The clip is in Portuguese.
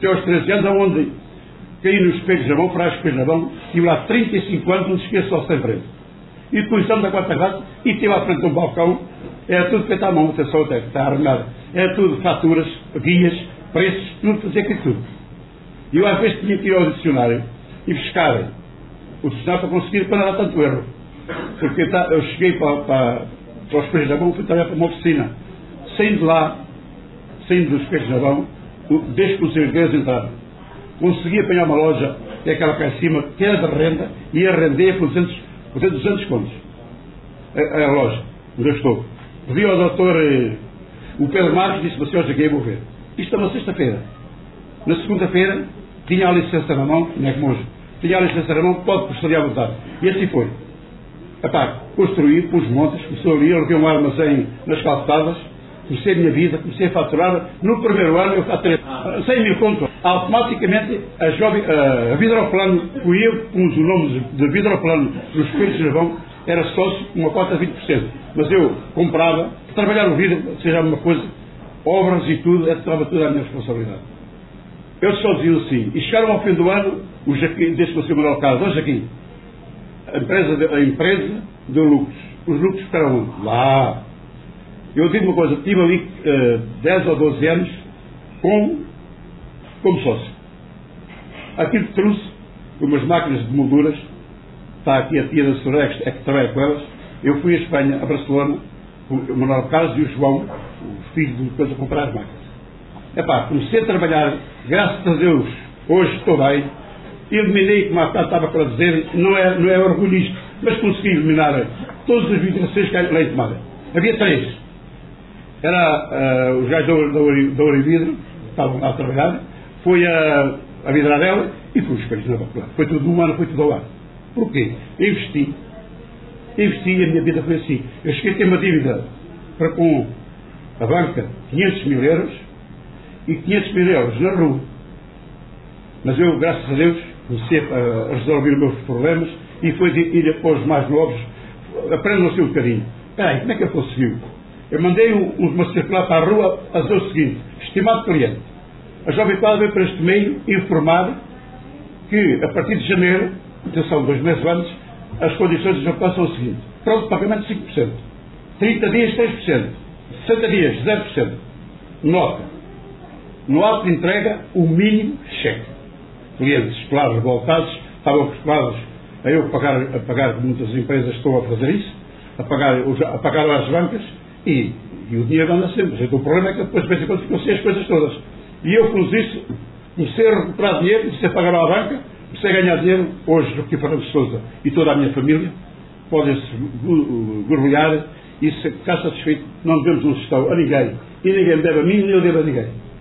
Até aos 13 anos, aonde caí nos espelhos na mão, frascos espelhos na mão, estive lá 35 anos, não se esqueça só sem empresa. E depois estamos na quarta classe e estive à frente de um balcão, era tudo feito à mão, atenção até, está arrumado. Era tudo faturas, guias, preços, tudo, fazia aquilo tudo. E eu às vezes tinha que ir ao dicionário e buscar o dicionário para conseguir para não dar tanto erro. Porque eu cheguei para os espelhos na mão, fui trabalhar para uma oficina. Saindo de lá, saindo dos espelhos na mão, desde que os ingleses entraram, consegui apanhar uma loja, que é aquela cá em cima, que era de renda, e arrendei por 200 contos. A loja, onde eu estou. Pedi ao doutor, o Pedro Marques, disse-me assim, hoje aqui eu vou ver. Isto é uma sexta-feira. Na segunda-feira, tinha a licença na mão, não é como hoje, tinha a licença na mão, pode construir à vontade. E assim foi. Epá, construí, pus montes, começou ali, eu levei um armazém nas calçadas, comecei a minha vida, comecei a faturar. No primeiro ano eu faturei 100 mil contos. Automaticamente a Vidroplano, que eu pus o nome de Vidroplano nos espelhos de Javão, era sócio com uma cota de 20%. Mas eu comprava, trabalhar no vidro, seja alguma coisa, obras e tudo, estava tudo à minha responsabilidade. Eles só diziam assim, e chegaram ao fim do ano, o Jaquim, desde que o Sr. Manuel Carlos, ó Jaquim, a empresa deu lucros. Os lucros ficaram lá. Eu digo uma coisa, tive ali 10 ou 12 anos como sócio. Aquilo que trouxe, umas máquinas de molduras, está aqui a tia da Sorex, é que trabalha com elas. Eu fui a Espanha, a Barcelona, com o Manuel Carlos e o João, o filho de depois a comprar as máquinas. Epá, comecei a trabalhar, graças a Deus, hoje estou bem. Eliminei, como há bocado estava para dizer, não é orgulho isto, mas consegui eliminar todas as vidrações que lá em tomada. Havia 3. Era os gajos da Ourividro, estavam lá a trabalhar, foi a Vidradela e foi os espelhos na Popular. Foi tudo um ano, foi tudo ao ar. Porquê? Eu investi e a minha vida foi assim. Eu cheguei a ter uma dívida para com a banca 500 mil euros e 500 mil euros na rua. Mas eu, graças a Deus, comecei a resolver os meus problemas e foi de ir para os mais novos, aprendam assim um bocadinho. Espera aí, como é que eu consegui? Eu mandei uma circular para a rua a dizer o seguinte, estimado cliente, a Jovem Quadra veio para este meio informar que a partir de janeiro, atenção, 2 meses antes, as condições de Japão são o seguinte, pronto, pagamento 5%, 30 dias 3%, 60 dias 0%, nota, no ato de entrega o mínimo cheque. Clientes, claro, revoltados, estavam acostumados a eu pagar, muitas empresas estão a fazer isso, a pagar às bancas e o dinheiro anda sempre. Então o problema é que depois de vez em quando ficam sem as coisas todas. E eu fiz isso, comecei a recuperar dinheiro, comecei a pagar à banca, comecei a ganhar dinheiro. Hoje, Joaquim Fernando de Sousa e toda a minha família podem-se mergulhar e ficar satisfeito. Não devemos um gestão a ninguém. E ninguém me deve a mim, nem eu devo a ninguém.